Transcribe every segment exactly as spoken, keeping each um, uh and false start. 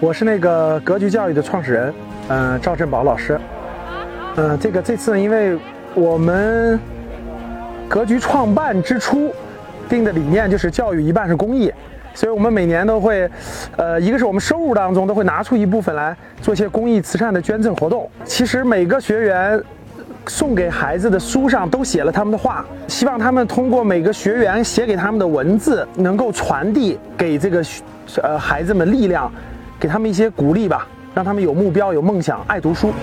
我是那个格局教育的创始人，嗯、呃，赵振宝老师。嗯、呃，这个这次呢，因为我们格局创办之初定的理念就是教育一半是公益，所以我们每年都会，呃，一个是我们收入当中都会拿出一部分来做一些公益慈善的捐赠活动。其实每个学员送给孩子的书上都写了他们的话，希望他们通过每个学员写给他们的文字，能够传递给这个呃孩子们力量，给他们一些鼓励吧，让他们有目标、有梦想、爱读书。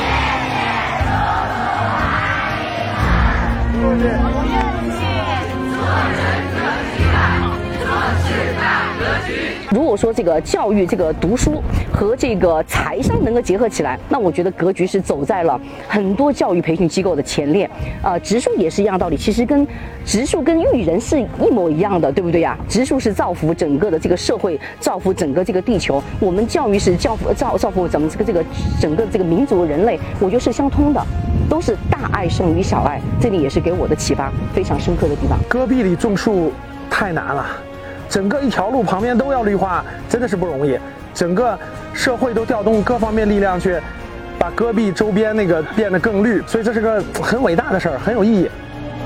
如果说这个教育、这个读书和这个财商能够结合起来，那我觉得格局是走在了很多教育培训机构的前列。呃，植树也是一样道理，其实跟植树跟育人是一模一样的，对不对呀？植树是造福整个的这个社会，造福整个这个地球。我们教育是造福造造福咱们这个这个整个这个民族人类，我觉得是相通的，都是大爱胜于小爱。这里也是给我的启发非常深刻的地方。 戈壁里种树太难了。整个一条路旁边都要绿化，真的是不容易。整个社会都调动各方面力量去把戈壁周边那个变得更绿，所以这是个很伟大的事儿，很有意义。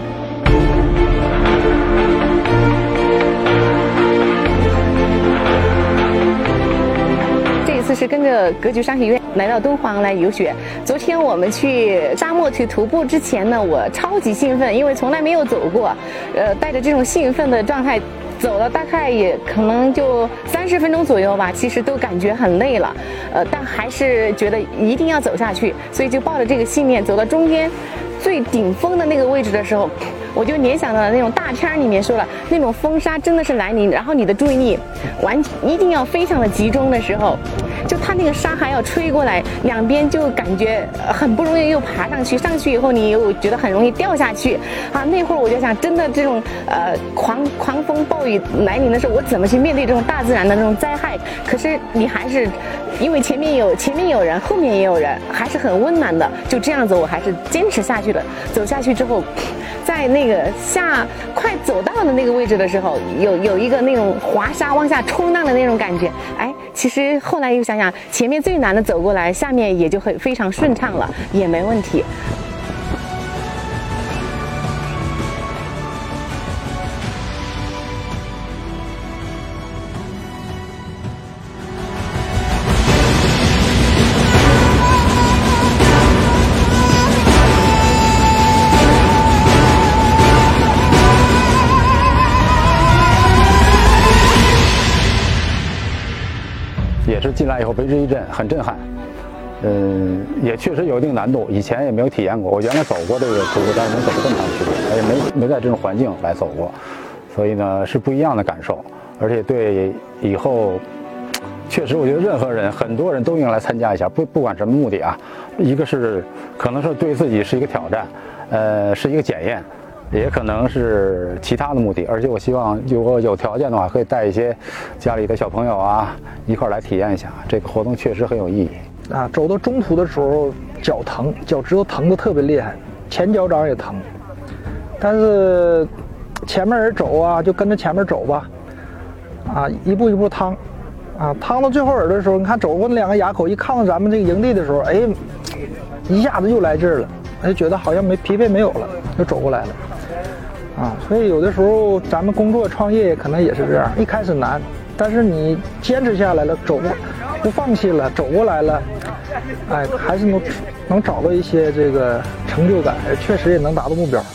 这一次是跟着格局商学院来到敦煌来游学。昨天我们去沙漠去徒步之前呢，我超级兴奋，因为从来没有走过，呃，带着这种兴奋的状态。走了大概也可能就三十分钟左右吧，其实都感觉很累了，呃，但还是觉得一定要走下去，所以就抱着这个信念走到中间最顶峰的那个位置的时候，我就联想到了那种大片里面说了那种风沙真的是来临，然后你的注意力完一定要非常的集中的时候，就它那个沙还要吹过来，两边就感觉很不容易又爬上去，上去以后你又觉得很容易掉下去啊。那会儿我就想，真的这种呃狂狂风暴雨来临的时候，我怎么去面对这种大自然的那种灾害？可是你还是因为前面有前面有人，后面也有人，还是很温暖的。就这样子，我还是坚持下去了。走下去之后，在那个下快走到的那个位置的时候，有有一个那种滑沙往下冲浪的那种感觉。哎，其实后来又想想，前面最难的走过来，下面也就会非常顺畅了，也没问题。 也是进来以后为之一振，很震撼。嗯，也确实有一定难度，以前也没有体验过。我原来走过这个徒步，但是没走这么长时间，也没没在这种环境来走过，所以呢是不一样的感受。而且对以后，确实我觉得任何人，很多人都应该来参加一下，不不管什么目的啊，一个是可能是对自己是一个挑战，呃，是一个检验。也可能是其他的目的，而且我希望如果有条件的话，可以带一些家里的小朋友啊一块儿来体验一下。这个活动确实很有意义啊！走到中途的时候，脚疼，脚趾头疼得特别厉害，前脚掌也疼。但是前面人走啊，就跟着前面走吧，啊，一步一步趟，啊，趟到最后耳的时候，你看走过那两个垭口，一看到咱们这个营地的时候，哎，一下子又来劲儿了，就觉得好像没疲惫没有了，就走过来了。啊，所以有的时候咱们工作创业可能也是这样，一开始难，但是你坚持下来了，走过，不放弃了，走过来了，哎，还是能能找到一些这个成就感，确实也能达到目标。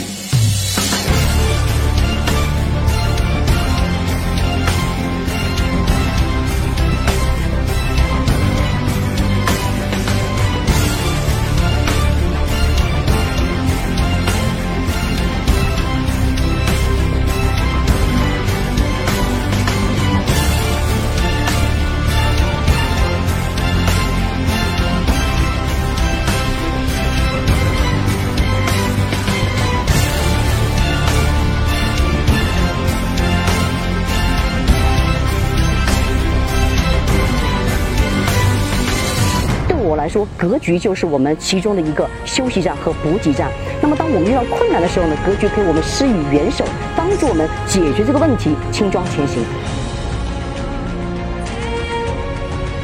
来说，格局就是我们其中的一个休息站和补给站。那么，当我们遇到困难的时候呢，格局给我们施以援手，帮助我们解决这个问题，轻装前行。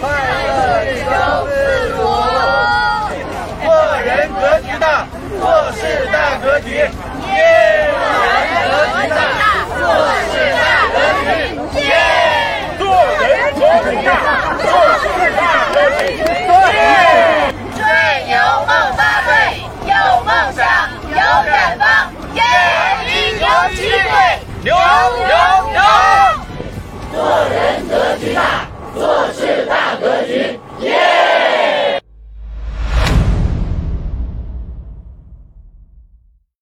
快乐求自主。做人格局大，做事大格局。耶！做人格局大，做事大格局。耶！做人格局大，做事大格局。耶！ 追牛梦八队，有梦想，有远方。耶！一牛七队， 牛牛牛！ 做人格局大，做事